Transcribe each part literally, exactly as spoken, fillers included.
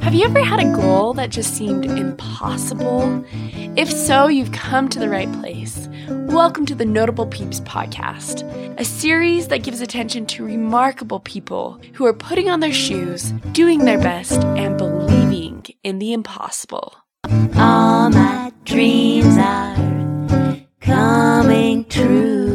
Have you ever had a goal that just seemed impossible? If so, you've come to the right place. Welcome to the Notable Peeps podcast, a series that gives attention to remarkable people who are putting on their shoes, doing their best, and believing in the impossible. All my dreams are coming true.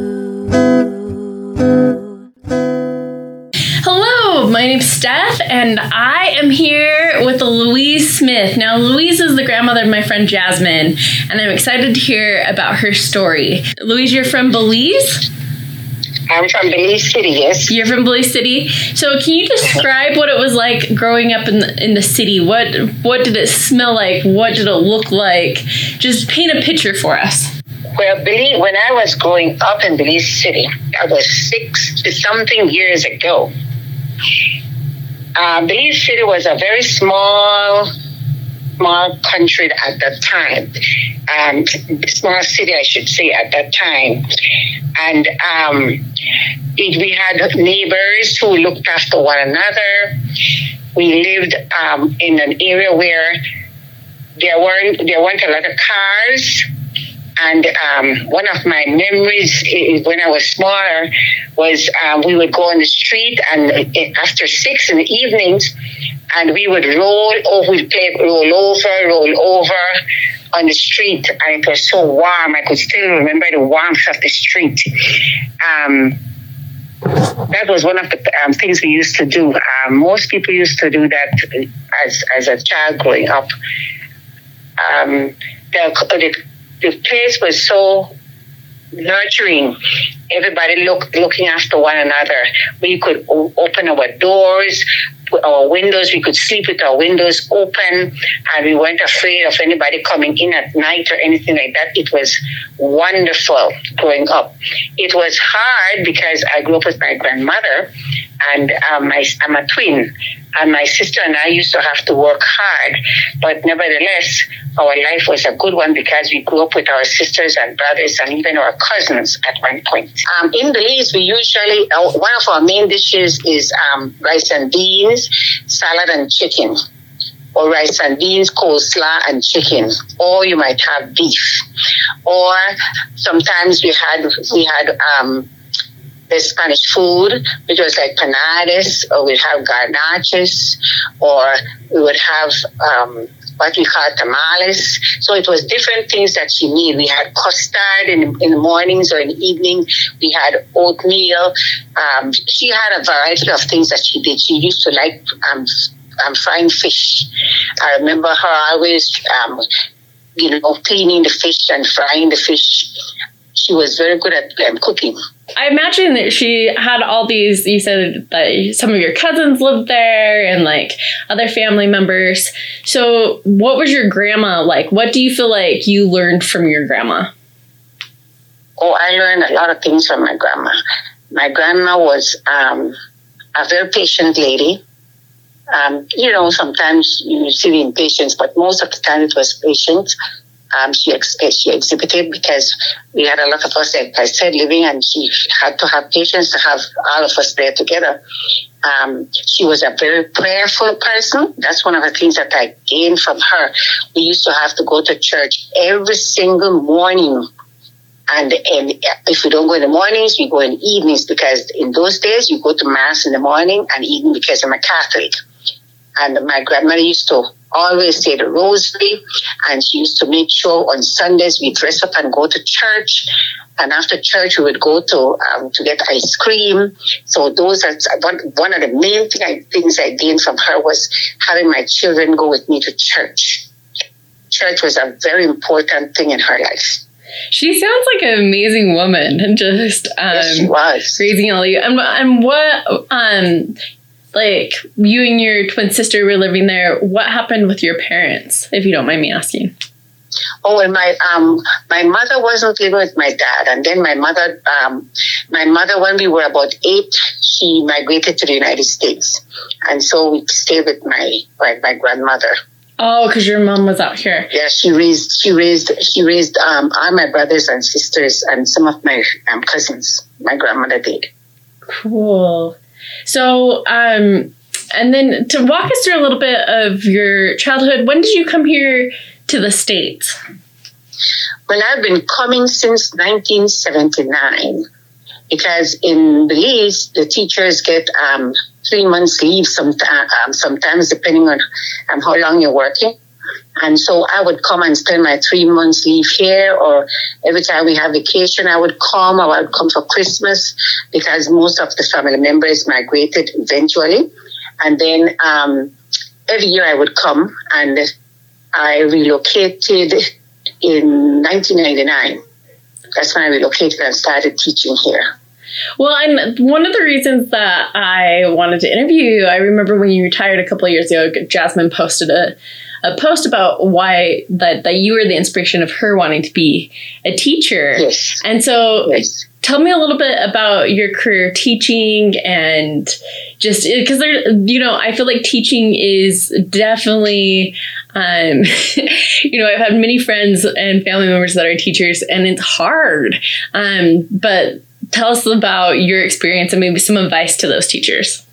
Hello, my name's Steph, and I am here with Louise Smith. Now, Louise is the grandmother of my friend Jasmine, and I'm excited to hear about her story. Louise, you're from Belize? I'm from Belize City, yes. You're from Belize City. So can you describe what it was like growing up in the, in the city? What what did it smell like? What did it look like? Just paint a picture for us. Well, Belize, when I was growing up in Belize City, I was six to something years ago. Uh, Belize City was a very small, small country at that time. Um, small city, I should say, at that time. And um, it, we had neighbors who looked after one another. We lived um, in an area where there weren't there weren't a lot of cars. And um, one of my memories is when I was smaller was um, we would go on the street and it, after six in the evenings, and we would roll over, we'd play roll over, roll over on the street, and it was so warm. I could still remember the warmth of the street. Um, that was one of the um, things we used to do. Um, most people used to do that as as a child growing up. Um, the, the The place was so nurturing. Everybody look, looking after one another. We could o- open our doors, our windows. We could sleep with our windows open, and we weren't afraid of anybody coming in at night or anything like that. It was wonderful growing up. It was hard because I grew up with my grandmother, and um, my, I'm a twin. And my sister and I used to have to work hard. But nevertheless, our life was a good one because we grew up with our sisters and brothers and even our cousins at one point. Um, in Belize, we usually, uh, one of our main dishes is um, rice and beans, salad and chicken. Or rice and beans, coleslaw and chicken. Or you might have beef. Or sometimes we had, we had, um, the Spanish food, which was like panades, or we'd have garnaches, or we would have um, what we call tamales. So it was different things that she needed. We had custard in, in the mornings or in the evening. We had oatmeal. Um, she had a variety of things that she did. She used to like um, um, frying fish. I remember her always, um, you know, cleaning the fish and frying the fish. She was very good at um, cooking. I imagine that she had all these, you said that some of your cousins lived there and like other family members. So what was your grandma like? What do you feel like you learned from your grandma? Oh, I learned a lot of things from my grandma. My grandma was um, a very patient lady. Um, you know, sometimes you see the impatience, but most of the time it was patience. Um, she ex- she exhibited because we had a lot of us, like I said, living, and she had to have patience to have all of us there together. Um, she was a very prayerful person. That's one of the things that I gained from her. We used to have to go to church every single morning. And, and if we don't go in the mornings, we go in the evenings, because in those days you go to Mass in the morning and evening, because I'm a Catholic. And my grandmother used to always say the rosary, and she used to make sure on Sundays we dress up and go to church. And after church, we would go to um, to get ice cream. So those are one, one of the main thing I, things I gained from her was having my children go with me to church. Church was a very important thing in her life. She sounds like an amazing woman, and just um, yes, she was. raising all you. And, and what, um, like, you and your twin sister were living there. What happened with your parents, if you don't mind me asking? Oh, and my um my mother wasn't living with my dad, and then my mother um my mother when we were about eight, she migrated to the United States, and so we stayed with my my, my grandmother. Oh, because your mom was out here. Yeah, she raised she raised she raised um all my brothers and sisters and some of my um, cousins. My grandmother did. Cool. So, um, and then to walk us through a little bit of your childhood, when did you come here to the States? Well, I've been coming since nineteen seventy-nine because in Belize, the teachers get um, three months leave sometime, um, sometimes, depending on um, how long you're working. And so I would come and spend my three months leave here, or every time we have vacation, I would come, or I would come for Christmas because most of the family members migrated eventually. And then um, every year I would come, and I relocated in nineteen ninety-nine. That's when I relocated and started teaching here. Well, and one of the reasons that I wanted to interview you, I remember when you retired a couple of years ago, Jasmine posted a, a post about why that, that you were the inspiration of her wanting to be a teacher. Yes. And so yes. Tell me a little bit about your career teaching, and just because there, you know, I feel like teaching is definitely, um, you know, I've had many friends and family members that are teachers, and it's hard. Um, but tell us about your experience and maybe some advice to those teachers.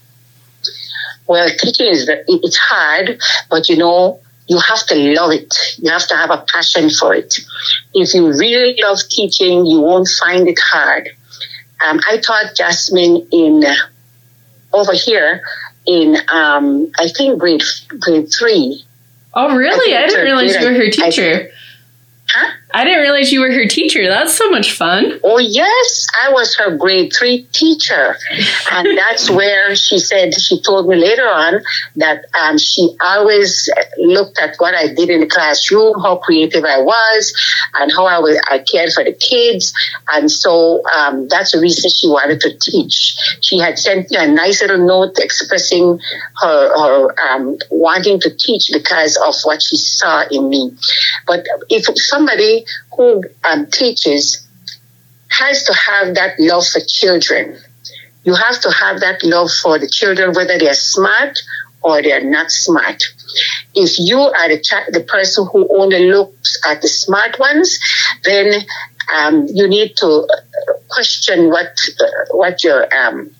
Well, teaching is it's hard, but you know, you have to love it. You have to have a passion for it. If you really love teaching, you won't find it hard. Um, I taught Jasmine in uh, over here in um, I think grade grade three. Oh, really? I, I didn't realize you were her teacher. I, huh? I didn't realize you were her teacher. That's so much fun. Oh, yes. I was her grade three teacher. And that's where she said, she told me later on that um, she always looked at what I did in the classroom, how creative I was, and how I, was, I cared for the kids. And so um, that's the reason she wanted to teach. She had sent me a nice little note expressing her, her um, wanting to teach because of what she saw in me. But if somebody who um, teaches has to have that love for children. You have to have that love for the children, whether they're smart or they're not smart. If you are the, ch- the person who only looks at the smart ones, then um, you need to question what uh, what your um,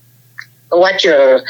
what your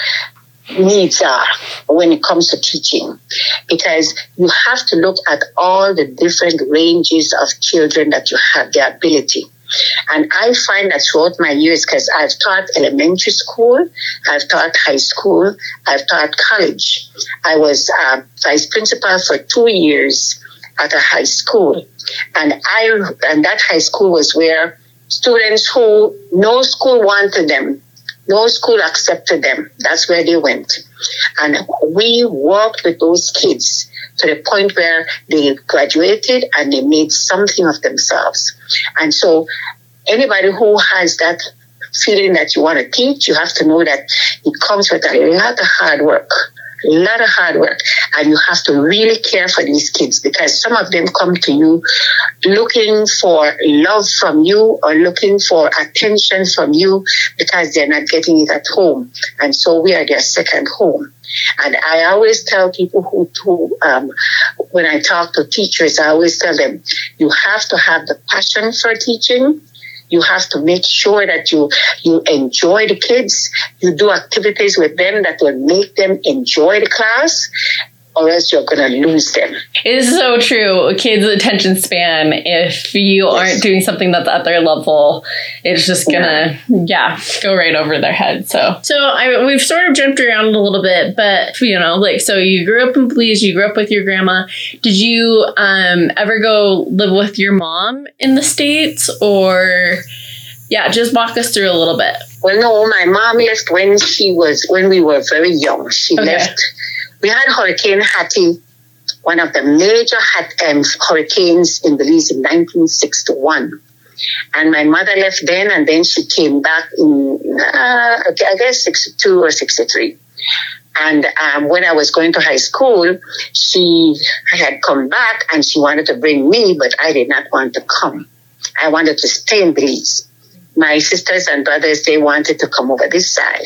needs are when it comes to teaching, because you have to look at all the different ranges of children that you have the ability. And I find that throughout my years, because I've taught elementary school, I've taught high school, I've taught college. I was uh, vice principal for two years at a high school, and I and that high school was where students who no school wanted them, no school accepted them. That's where they went. And we worked with those kids to the point where they graduated and they made something of themselves. And so anybody who has that feeling that you want to teach, you have to know that it comes with a lot of hard work. A lot of hard work, and you have to really care for these kids, because some of them come to you looking for love from you or looking for attention from you because they're not getting it at home, and so we are their second home. And I always tell people who, who um, when I talk to teachers, I always tell them, you have to have the passion for teaching. You have to make sure that you you enjoy the kids. You do activities with them that will make them enjoy the class, or else you're going to lose them. It is so true. Kids' attention span, if you yes. aren't doing something that's at their level, it's just going to, yeah. yeah, go right over their head. So, so I, we've sort of jumped around a little bit, but, you know, like, so you grew up in Belize, you grew up with your grandma. Did you um, ever go live with your mom in the States, or, yeah, just walk us through a little bit. Well, no, my mom left when she was, when we were very young. She okay. left. We had Hurricane Hattie, one of the major um, hurricanes in Belize in nineteen sixty-one. And my mother left then, and then she came back in, uh, I guess, sixty-two or sixty-three. And um, when I was going to high school, she had come back, and she wanted to bring me, but I did not want to come. I wanted to stay in Belize. My sisters and brothers, they wanted to come over this side.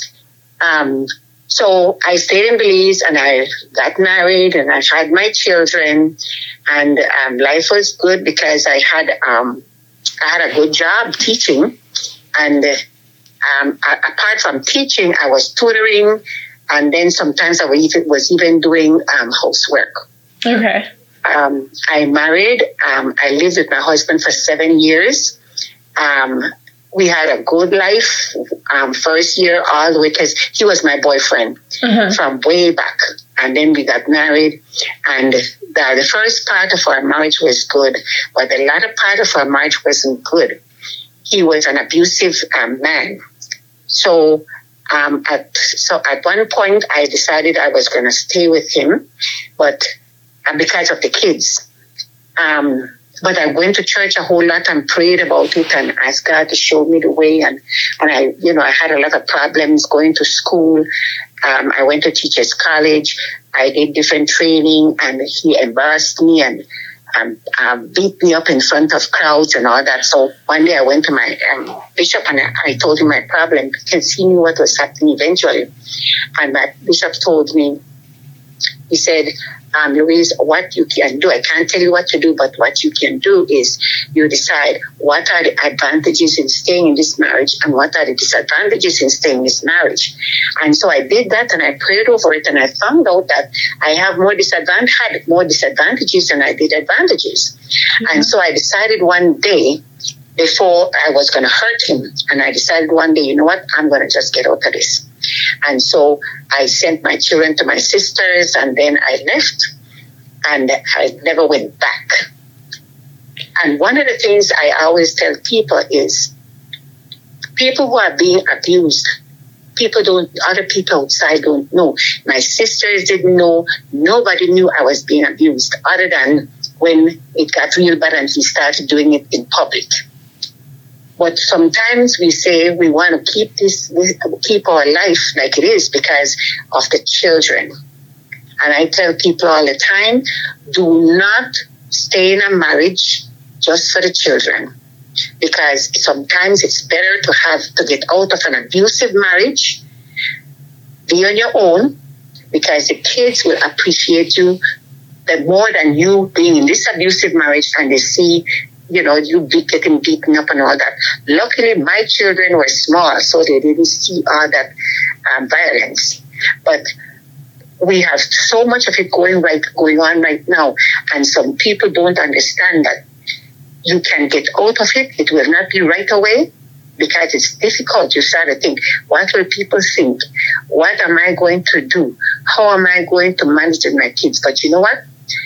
Um, so I stayed in Belize, and I got married, and I had my children, and um, life was good because I had um, I had a good job teaching, and um, apart from teaching, I was tutoring And then sometimes I was even, was even doing um, housework. Okay. Um, I married. Um, I lived with my husband for seven years. Um, we had a good life. Um, first year all the way, because he was my boyfriend uh-huh. from way back. And then we got married. And the, the first part of our marriage was good, but the latter part of our marriage wasn't good. He was an abusive um, man. So, um, at so at one point, I decided I was going to stay with him, but uh, because of the kids. Um, but I went to church a whole lot and prayed about it and asked God to show me the way. And, and I, you know, I had a lot of problems going to school. Um, I went to teachers college. I did different training, and he embarrassed me and um, um, beat me up in front of crowds and all that. So one day I went to my um, bishop and I, I told him my problem, because he knew what was happening eventually. And my bishop told me, he said, um, Louise, what you can do, I can't tell you what to do, but what you can do is you decide what are the advantages in staying in this marriage and what are the disadvantages in staying in this marriage. And so I did that and I prayed over it, and I found out that I have more disadvantage, had more disadvantages than I did advantages. Mm-hmm. And so I decided one day, before I was going to hurt him, and I decided one day, you know what, I'm going to just get out of this. And so I sent my children to my sisters, and then I left, and I never went back. And one of the things I always tell people is, people who are being abused, people don't, other people outside don't know. My sisters didn't know. Nobody knew I was being abused, other than when it got real bad and he started doing it in public. But sometimes we say we want to keep this, keep our life like it is because of the children. And I tell people all the time, do not stay in a marriage just for the children. Because sometimes it's better to have to get out of an abusive marriage, be on your own, because the kids will appreciate you that more than you being in this abusive marriage, and they see, you know, you be getting beaten up and all that. Luckily, my children were small, so they didn't see all that um, violence. But we have so much of it going right, going on right now, and some people don't understand that you can get out of it. It will not be right away because it's difficult. You start to think, what will people think? What am I going to do? How am I going to manage with my kids? But you know what?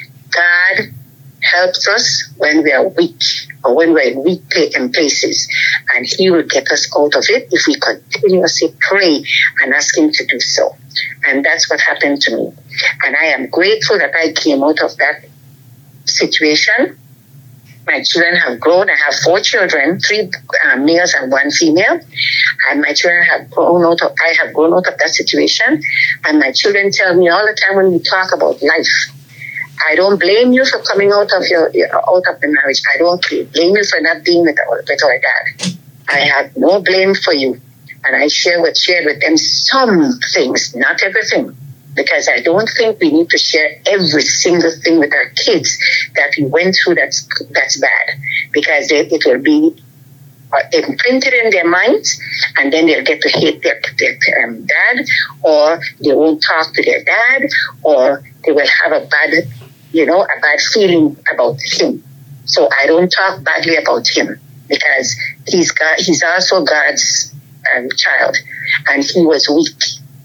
God helps us when we are weak, or when we're in weak places, and he will get us out of it if we continuously pray and ask him to do so. And that's what happened to me. And I am grateful that I came out of that situation. My children have grown. I have four children, three uh, males and one female. And my children have grown out of, I have grown out of that situation. And my children tell me all the time when we talk about life, I don't blame you for coming out of your, your out of the marriage. I don't blame you for not being with our, with our dad. I have no blame for you. And I share with, shared with them some things, not everything. Because I don't think we need to share every single thing with our kids that we went through that's that's bad. Because they, it will be uh, imprinted in their minds, and then they'll get to hate their, their um, dad, or they won't talk to their dad, or they will have a bad, you know, a bad feeling about him. So I don't talk badly about him, because he's God, he's also God's um, child, and he was weak.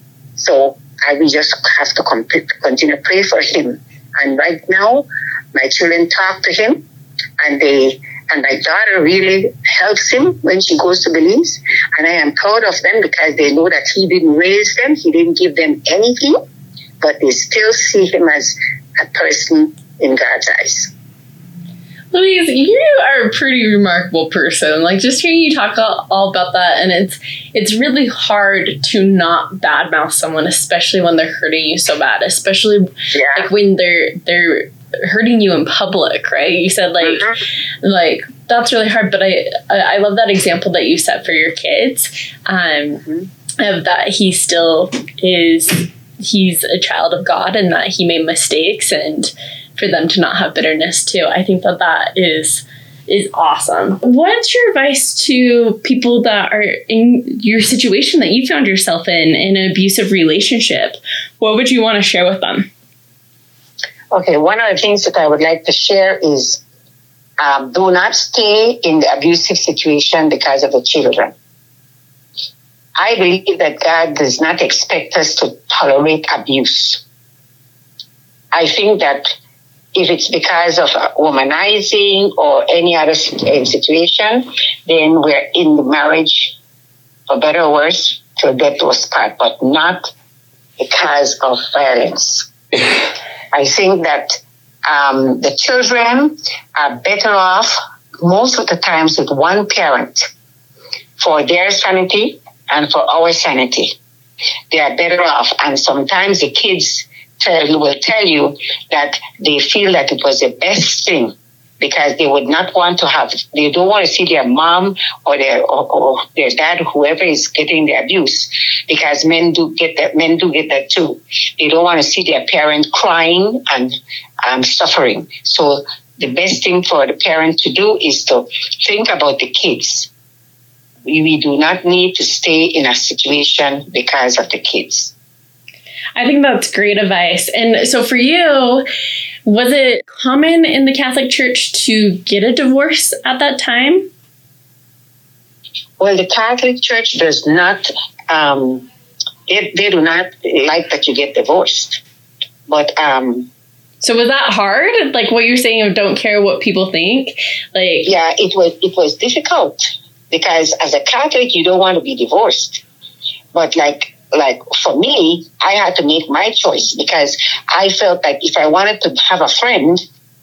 So I will just have to complete, continue to pray for him. And right now, my children talk to him, and they and my daughter really helps him when she goes to Belize. And I am proud of them because they know that he didn't raise them, he didn't give them anything, but they still see him as a person in God's eyes. Louise, you are a pretty remarkable person. Like, just hearing you talk all, all about that, and it's it's really hard to not badmouth someone, especially when they're hurting you so bad. Especially yeah. like when they're they're hurting you in public, right? You said like mm-hmm. like that's really hard. But I I love that example that you set for your kids, um, mm-hmm. of that he still is he's a child of God, and that he made mistakes, and for them to not have bitterness too. I think that that is is awesome. What's your advice to people that are in your situation that you found yourself in, in an abusive relationship? What would you want to share with them? Okay, one of the things that I would like to share is um, do not stay in the abusive situation because of the children. I believe that God does not expect us to tolerate abuse. I think that if it's because of womanizing or any other situation, then we're in the marriage, for better or worse, till death do us part, but not because of violence. I think that um, the children are better off most of the times with one parent for their sanity and for our sanity. They are better off. And sometimes the kids tell, will tell you that they feel that it was the best thing because they would not want to have, they don't want to see their mom or their or, or their dad, whoever is getting the abuse, because men do get that. Men do get that too. They don't want to see their parent crying and um, suffering. So the best thing for the parent to do is to think about the kids. We, we do not need to stay in a situation because of the kids. I think that's great advice. And so for you, was it common in the Catholic Church to get a divorce at that time? Well, the Catholic Church does not, um, they, they do not like that you get divorced. But um, so was that hard? Like what you're saying of don't care what people think? Like yeah, it was it was difficult because as a Catholic, you don't want to be divorced. But like Like for me, I had to make my choice because I felt like if I wanted to have a friend,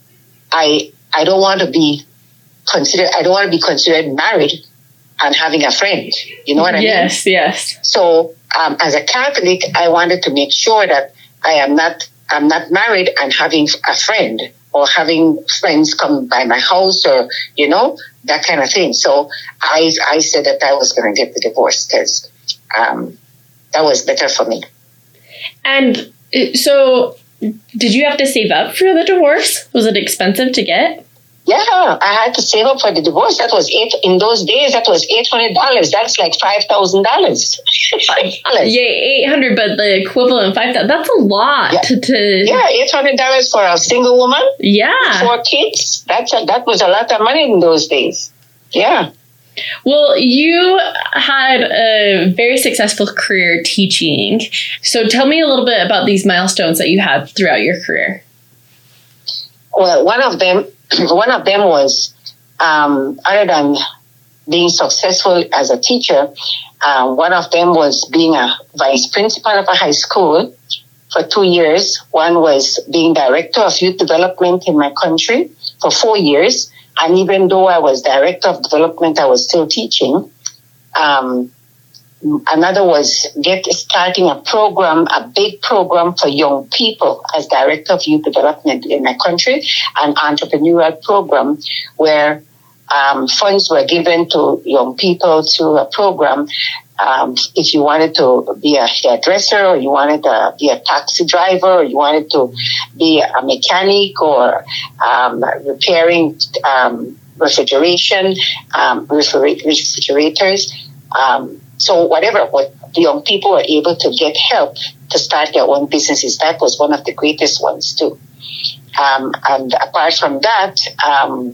I I don't want to be considered. I don't want to be considered married and having a friend. You know what I yes, mean? Yes, yes. So um, as a Catholic, I wanted to make sure that I am not I'm not married and having a friend or having friends come by my house or you know that kind of thing. So I I said that I was going to get the divorce because. Um, That was better for me. And so, did you have to save up for the divorce? Was it expensive to get? Yeah, I had to save up for the divorce. That was eight in those days. That was eight hundred dollars. That's like five thousand dollars. Yeah, eight hundred, but the equivalent five thousand. That's a lot. Yeah, to, to yeah, eight hundred dollars for a single woman. Yeah, with four kids. That's a, that was a lot of money in those days. Yeah. Well, you had a very successful career teaching. So tell me a little bit about these milestones that you had throughout your career. Well, one of them, one of them was, um, other than being successful as a teacher, uh, one of them was being a vice principal of a high school for two years. One was being director of youth development in my country for four years. And even though I was director of development, I was still teaching. Um, another was get starting a program, a big program for young people as director of youth development in my country, an entrepreneurial program where um, funds were given to young people through a program. Um, if you wanted to be a hairdresser or you wanted to be a taxi driver or you wanted to be a mechanic or um, repairing um, refrigeration, um, refrigerators. Um, so whatever, what the young people were able to get help to start their own businesses. That was one of the greatest ones too. Um, and apart from that, um,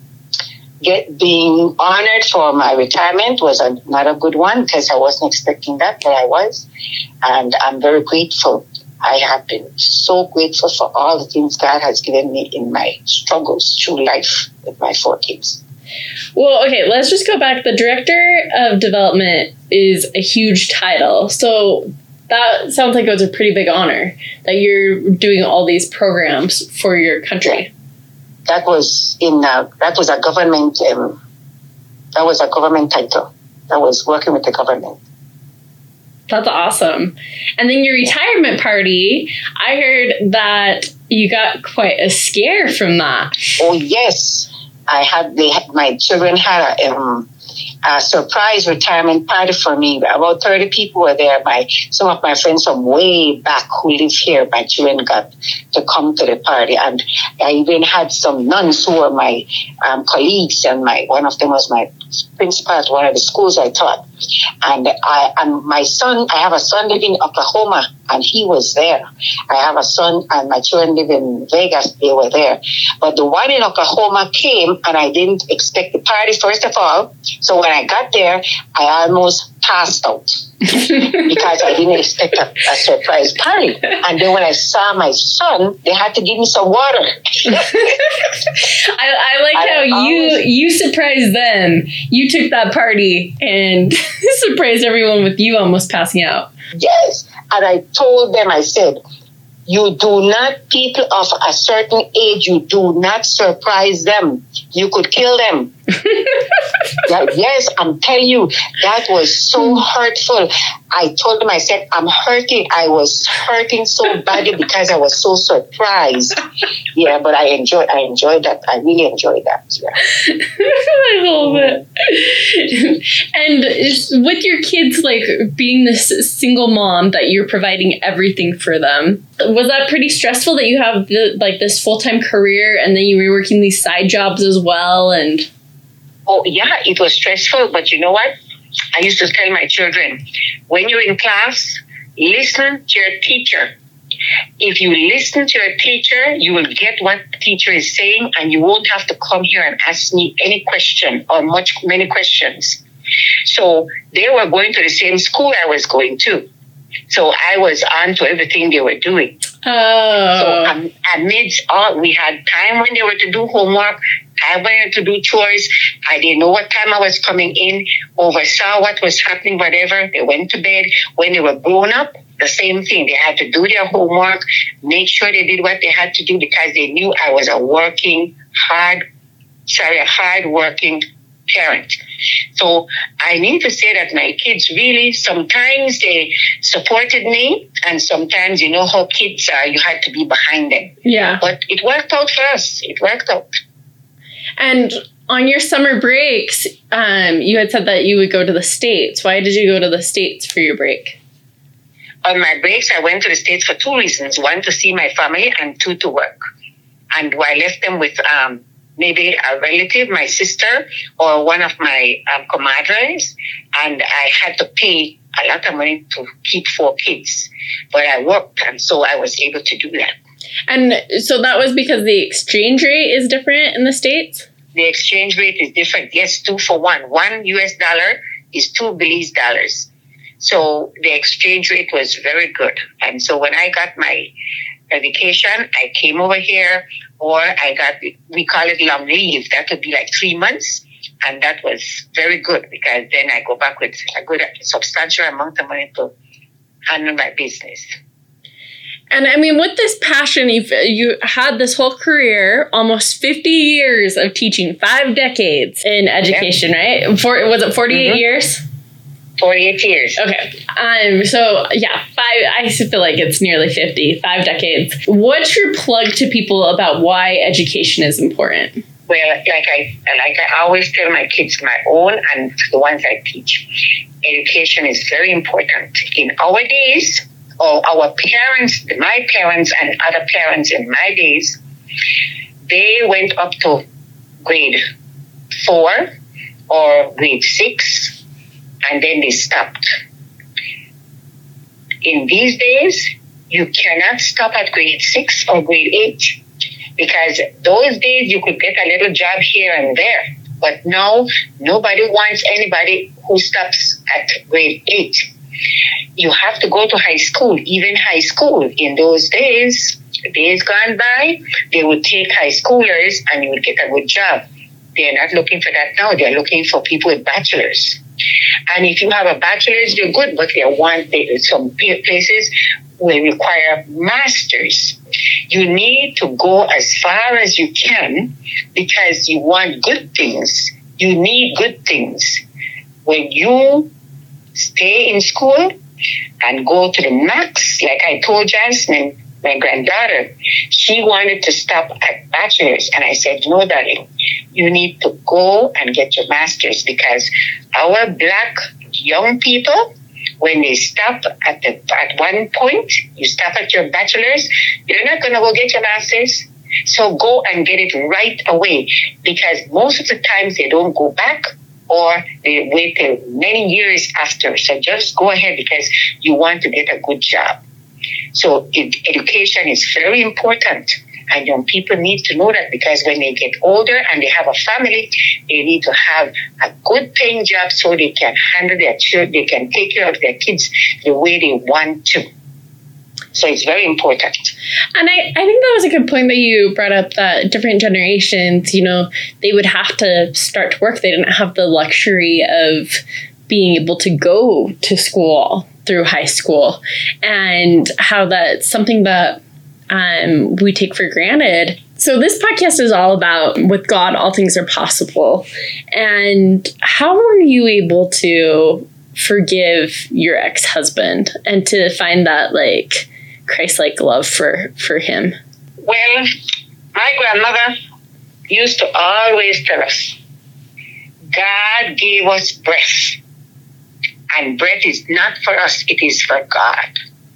Get being honored for my retirement was another good one because I wasn't expecting that, but I was. And I'm very grateful. I have been so grateful for all the things God has given me in my struggles through life with my four kids. Well, okay, let's just go back. The Director of Development is a huge title. So that sounds like it was a pretty big honor that you're doing all these programs for your country. That was in a, that was a government um, that was a government title. That was working with the government. That's awesome. And then your retirement party, I heard that you got quite a scare from that. Oh yes, I had. They had, my children had a, um, a surprise retirement party for me. About thirty people were there. My some of my friends from way back who live here, my children got to come to the party, and I even had some nuns who were my um, colleagues, and my one of them was my principal at one of the schools I taught. And I and my son, I have a son living in Oklahoma, and he was there. I have a son, and my children live in Vegas. They were there. But the one in Oklahoma came, and I didn't expect the party, first of all. So when I got there, I almost passed out because I didn't expect a, a surprise party. And then when I saw my son, they had to give me some water. I, I like I how always, you you surprised them. You took that party and surprised everyone with you almost passing out. Yes. And I told them, I said, you do not, people of a certain age, you do not surprise them. You could kill them. Yeah, yes, I'm telling you, that was so hurtful. I told them, I said, I'm hurting. I was hurting so badly because I was so surprised. Yeah, but I enjoyed I enjoyed that. I really enjoyed that. Yeah. I love it. And with your kids, like being this single mom that you're providing everything for them, was that pretty stressful that you have the, like this full-time career and then you were working these side jobs as well? And oh, yeah, it was stressful. But you know what? I used to tell my children, when you're in class, listen to your teacher. If you listen to your teacher, you will get what the teacher is saying, and you won't have to come here and ask me any question or much many questions. So they were going to the same school I was going to. So I was on to everything they were doing. Oh. So um, amidst all, we had time when they were to do homework, time when they were to do chores. I didn't know what time I was coming in, oversaw what was happening, whatever. They went to bed. When they were grown up, the same thing. They had to do their homework, make sure they did what they had to do because they knew I was a working, hard, sorry, a hard-working parent. So I need to say that my kids really, sometimes they supported me, and sometimes, you know how kids are, you had to be behind them. Yeah. But it worked out for us. It worked out. And on your summer breaks, um, you had said that you would go to the States. Why did you go to the States for your break? On my breaks, I went to the States for two reasons. One, to see my family, and two, to work. And I left them with um, maybe a relative, my sister, or one of my um, comadres, and I had to pay a lot of money to keep four kids. But I worked, and so I was able to do that. And so that was because the exchange rate is different in the States? The exchange rate is different. Yes, two for one. One U S dollar is two Belize dollars. So the exchange rate was very good. And so when I got my vacation, I came over here, or I got, we call it long leave. That would be like three months. And that was very good because then I go back with a good, substantial amount of money to handle my business. And I mean, with this passion, you've, you had this whole career, almost fifty years of teaching, five decades in education, yeah. Right? For, was it forty-eight mm-hmm. years? forty-eight years. Okay. Um. So, yeah, five. I feel like it's nearly fifty, five decades. What's your plug to people about why education is important? Well, like I like I always tell my kids, my own and the ones I teach, education is very important. In our days, or our parents, my parents and other parents in my days, they went up to grade four or grade six, and then they stopped. In these days, you cannot stop at grade six or grade eight, because those days you could get a little job here and there. But now, nobody wants anybody who stops at grade eight. You have to go to high school, even high school. In those days, days gone by, they would take high schoolers and you would get a good job. They're not looking for that now. They're looking for people with bachelors. And if you have a bachelor's, you're good, but they want they, some places will require masters. You need to go as far as you can because you want good things. You need good things. When you stay in school and go to the max, like I told Jasmine, my granddaughter, she wanted to stop at bachelor's. And I said, no, darling, you need to go and get your master's, because our black young people, when they stop at the at one point, you stop at your bachelor's, you're not going to go get your master's. So go and get it right away, because most of the times they don't go back, or they wait till many years after. So just go ahead, because you want to get a good job. So ed- education is very important, and young people need to know that, because when they get older and they have a family, they need to have a good paying job so they can handle their children, they can take care of their kids the way they want to. So it's very important. And I, I think that was a good point that you brought up, that different generations, you know, they would have to start to work. They didn't have the luxury of being able to go to school through high school, and how that's something that um, we take for granted. So this podcast is all about, with God, all things are possible. And how were you able to forgive your ex-husband and to find that, like, Christ-like love for, for him? Well, my grandmother used to always tell us, God gave us breath. And breath is not for us, it is for God.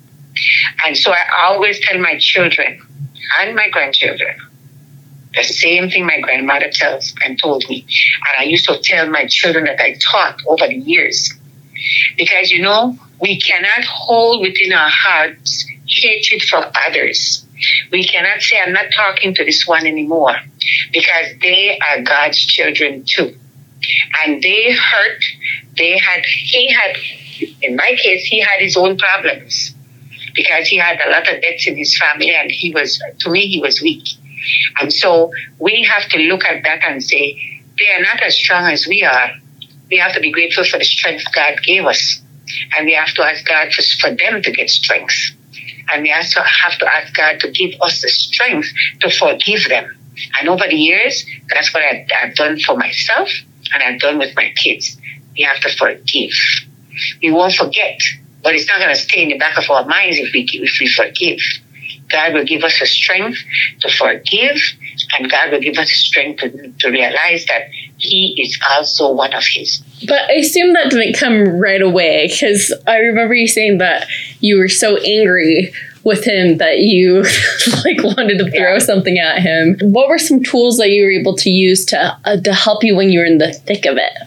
And so I always tell my children and my grandchildren the same thing my grandmother tells and told me. And I used to tell my children that I taught over the years. Because, you know, we cannot hold within our hearts hatred for others. We cannot say, I'm not talking to this one anymore, because they are God's children too. And they hurt, they had, he had, in my case, he had his own problems, because he had a lot of debts in his family, and he was, to me, he was weak. And so we have to look at that and say, they are not as strong as we are. We have to be grateful for the strength God gave us. And we have to ask God for, for them to get strength. And we also have to ask God to give us the strength to forgive them. And over the years, that's what I've, I've done for myself, and I've done with my kids. We have to forgive. We won't forget, but it's not going to stay in the back of our minds if we if we forgive. God will give us the strength to forgive, and God will give us the strength to, to realize that He is also one of His. But I assume that didn't come right away, because I remember you saying that you were so angry with him that you like wanted to throw yeah. something at him. What were some tools that you were able to use to uh, to help you when you were in the thick of it?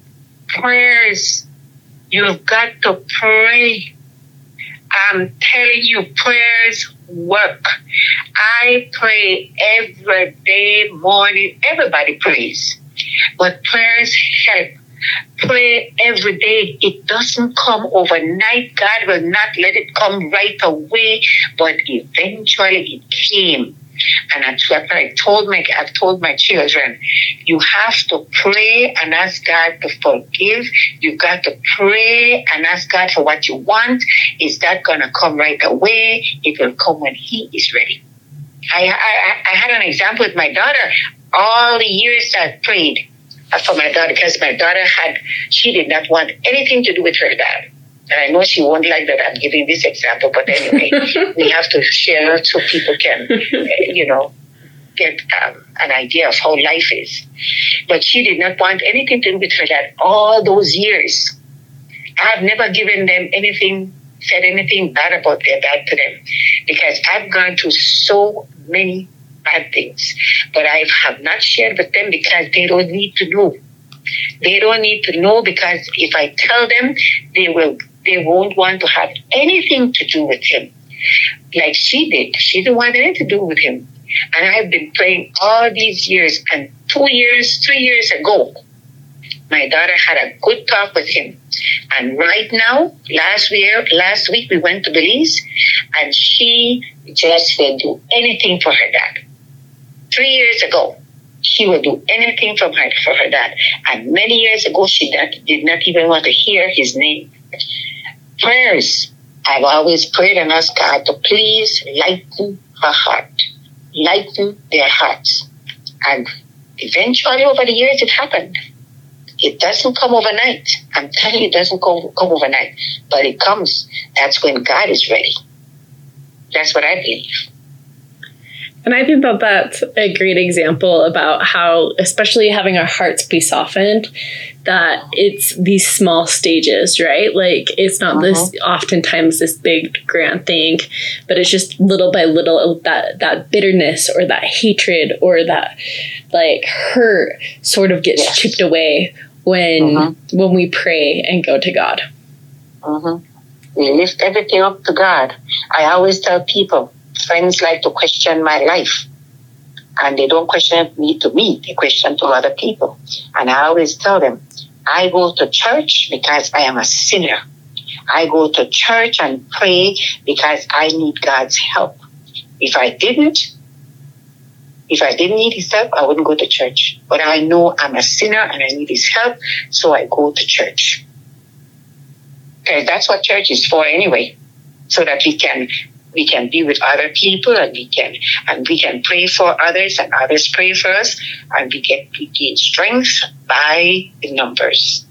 Prayers. You've got to pray. I'm telling you, prayers work. I pray every day, morning. Everybody prays. But prayers help. Pray every day. It doesn't come overnight. God will not let it come right away, but eventually it came. And that's what I told my I've told my children. You have to pray and ask God to forgive. You've got to pray and ask God for what you want. Is that going to come right away? It will come when He is ready. I, I I had an example with my daughter. All the years I prayed for my daughter, because my daughter had, she did not want anything to do with her dad. And I know she won't like that I'm giving this example, but anyway, we have to share so people can, you know, get um, an idea of how life is. But she did not want anything to do with her dad all those years. I have never given them anything, said anything bad about their dad to them, because I've gone through so many bad things, but I have not shared with them because they don't need to know. They don't need to know, because if I tell them, they will, they won't want to have anything to do with him. Like she did. She didn't want anything to do with him. And I've been praying all these years, and two years, three years ago, my daughter had a good talk with him. And right now, last year, last week, we went to Belize, and she just will do anything for her dad. Three years ago, she would do anything from her, for her dad. And many years ago, she not, did not even want to hear his name. Prayers. I've always prayed and asked God to please lighten her heart. Lighten their hearts. And eventually, over the years, it happened. It doesn't come overnight. I'm telling you, it doesn't come, come overnight. But it comes. That's when God is ready. That's what I believe. And I think that that's a great example about how, especially having our hearts be softened, that it's these small stages, right? Like it's not uh-huh. this oftentimes this big grand thing, but it's just little by little that that bitterness or that hatred or that like hurt sort of gets yes. chipped away when uh-huh. when we pray and go to God. Uh-huh. We lift everything up to God. I always tell people, friends like to question my life, and they don't question me to me, they question to other people. And I always tell them, I go to church because I am a sinner. I go to church and pray because I need God's help. If I didn't, if I didn't need his help, I wouldn't go to church. But I know I'm a sinner and I need his help, so I go to church. Because that's what church is for anyway, so that we can we can be with other people and we can and we can pray for others and others pray for us, and we get we gain strength by the numbers.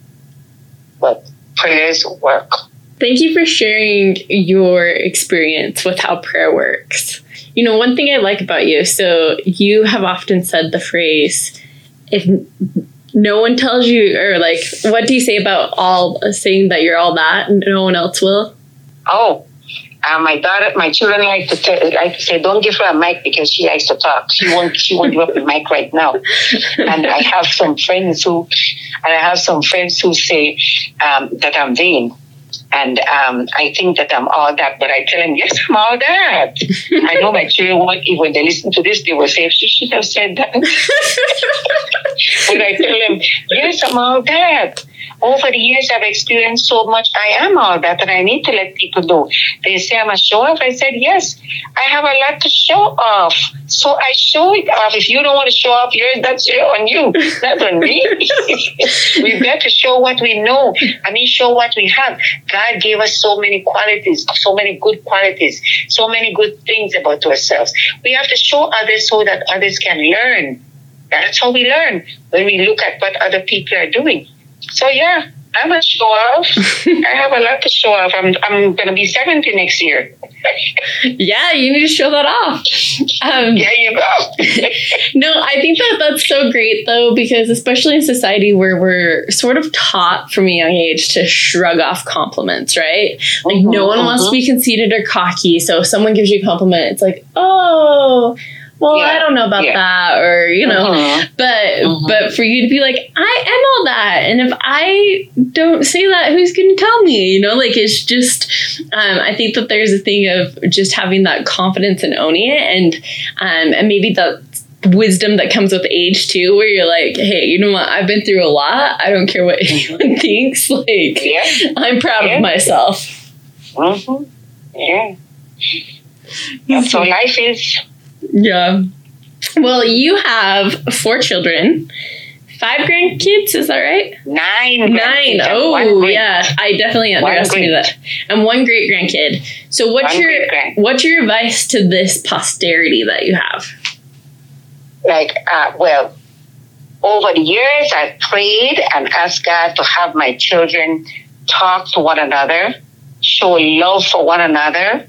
But prayers work. Thank you for sharing your experience with how prayer works. You know, one thing I like about you, so you have often said the phrase, if no one tells you, or like, what do you say about all saying that you're all that and no one else will? Oh, uh, my daughter, my children like to tell, like to say, don't give her a mic because she likes to talk. She won't, she won't give up the mic right now. And I have some friends who, and I have some friends who say um, that I'm vain. And um, I think that I'm all that, but I tell them, yes, I'm all that. I know my children won't, even when they listen to this, they will say, she should have said that. But I tell them, yes, I'm all that. Over the years, I've experienced so much. I am all that, and I need to let people know. They say I'm a show off. I said, yes, I have a lot to show off. So I show it off. If you don't want to show off yours, that's on you, not on me. We've got to show what we know. I mean, show what we have. God gave us so many qualities, so many good qualities, so many good things about ourselves. We have to show others so that others can learn. That's how we learn, when we look at what other people are doing. So, yeah, I'm a show off. I have a lot to show off. I'm I'm going to be seventy next year. Yeah, you need to show that off. Um, yeah, you go. No, I think that that's so great, though, because especially in society where we're sort of taught from a young age to shrug off compliments, right? Like, mm-hmm, no one mm-hmm. wants to be conceited or cocky. So if someone gives you a compliment, it's like, oh, well, yeah. I don't know about yeah. that, or, you know, mm-hmm. but mm-hmm. but for you to be like, I am all that, and if I don't say that, who's going to tell me, you know, like, it's just, um, I think that there's a thing of just having that confidence and owning it, and um, and maybe the wisdom that comes with age, too, where you're like, hey, you know what, I've been through a lot, I don't care what anyone thinks, like, yeah. I'm proud yeah. of myself. Mm-hmm. Yeah. That's how life is. Yeah. Well, you have four children, five grandkids, is that right? Nine. Nine. Oh, yeah. I definitely underestimated that. And one great grandkid. So what's one your what's your advice to this posterity that you have? Like, uh, well, over the years, I've prayed and asked God to have my children talk to one another, show love for one another,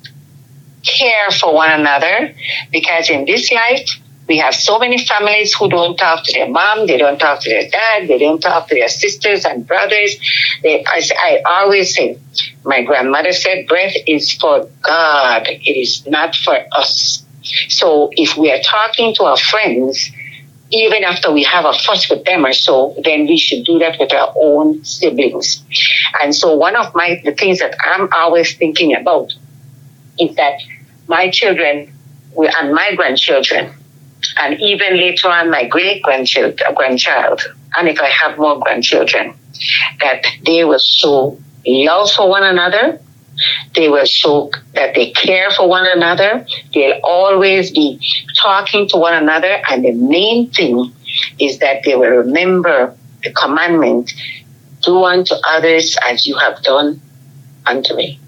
care for one another, because in this life we have so many families who don't talk to their mom, they don't talk to their dad, they don't talk to their sisters and brothers. They, I, I always say, my grandmother said, breath is for God, it is not for us. So if we are talking to our friends, even after we have a fuss with them or so, then we should do that with our own siblings. And so one of my the things that I'm always thinking about is that my children and my grandchildren, and even later on my great-grandchild, grandchild, and if I have more grandchildren, that they will show love for one another, they will show that they care for one another, they'll always be talking to one another, and the main thing is that they will remember the commandment, do unto others as you have done unto me.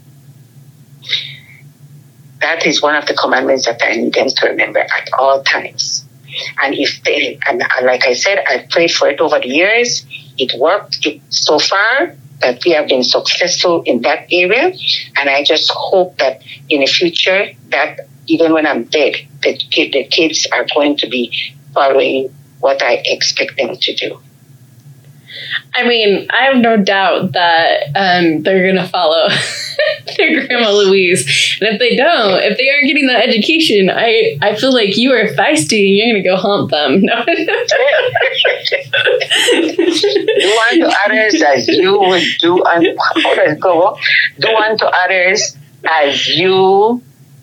That is one of the commandments that I need them to remember at all times. And if they, and like I said, I've prayed for it over the years. It worked it, so far. that we have been successful in that area. And I just hope that in the future, that even when I'm dead, the, the kids are going to be following what I expect them to do. I mean, I have no doubt that um, they're going to follow their Grandma Louise. And if they don't, if they aren't getting that education, I, I feel like you are feisty and you're going to go haunt them. No. Do unto others as you would do unto, how does it go? Do unto others as you...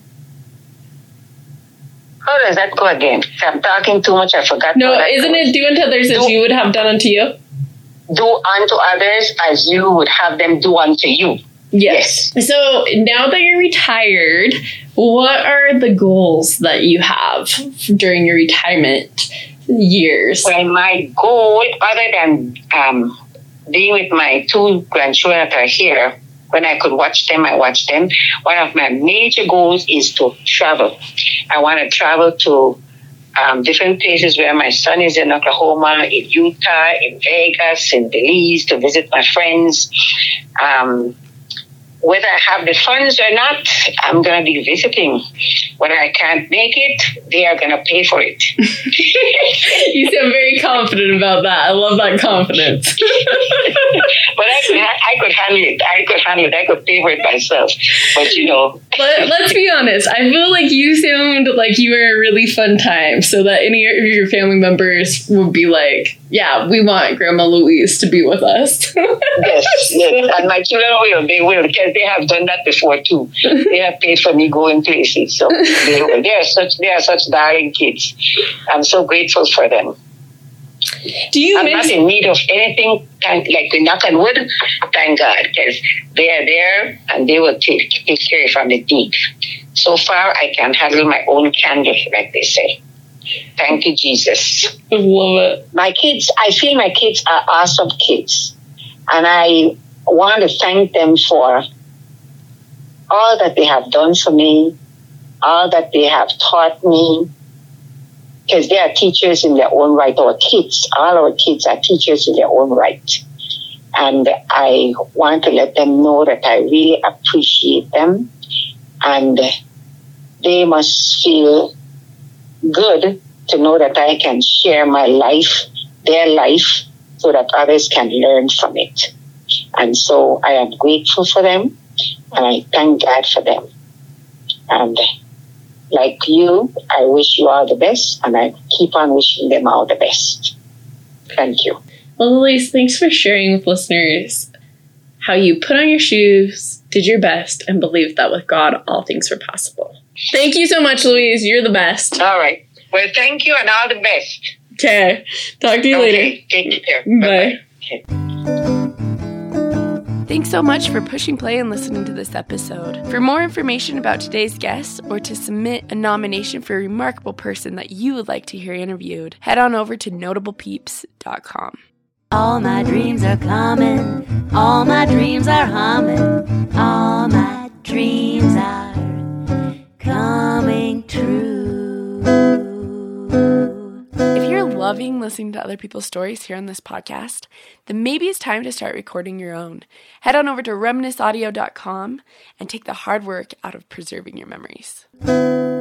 How does that go again? I'm talking too much, I forgot. No, isn't goes. It do unto others as do, you would have done unto you? Do unto others as you would have them do unto you. Yes. yes. So now that you're retired, what are the goals that you have during your retirement years? Well, my goal, other than um, being with my two grandchildren that are here, when I could watch them, I watch them. One of my major goals is to travel. I want to travel to um, different places where my son is in Oklahoma, in Utah, in Vegas, in Belize, to visit my friends. Um, whether I have the funds or not, I'm going to be visiting. When I can't make it, they are going to pay for it. You sound very confident about that. I love that confidence. But I could, I could handle it. I could handle it. I could pay for it myself. But, you know. Let, let's be honest. I feel like you sound like you were a really fun time, so that any of your family members would be like, yeah, we want Grandma Louise to be with us. Yes, yes. And my children will. They will, because they have done that before, too. They have paid for me going places. So they will. They are such, they are such darling kids. I'm so grateful for them. Do you I'm miss- not in need of anything, thank, like we knock on wood, thank God, because they are there and they will take, take care if I'm in need. So far, I can handle my own candle, like they say. Thank you, Jesus. I love it. My kids, I feel my kids are awesome kids. And I want to thank them for all that they have done for me, all that they have taught me, because they are teachers in their own right. Our kids, all our kids are teachers in their own right. And I want to let them know that I really appreciate them. And they must feel good to know that I can share my life, their life, so that others can learn from it. And so I am grateful for them, and I thank God for them. And like you, I wish you all the best, and I keep on wishing them all the best. Thank you. Well, Louise, thanks for sharing with listeners how you put on your shoes, did your best, and believed that with God, all things were possible. Thank you so much, Louise. You're the best. All right. Well, thank you, and all the best. Okay. Talk to you okay. later. Take care. Bye. Bye-bye. Okay. Thanks so much for pushing play and listening to this episode. For more information about today's guest or to submit a nomination for a remarkable person that you would like to hear interviewed, head on over to notable peeps dot com. All my dreams are coming, all my dreams are humming, all my dreams are coming true. If you're loving listening to other people's stories here on this podcast, then maybe it's time to start recording your own. Head on over to reminisce audio dot com and take the hard work out of preserving your memories.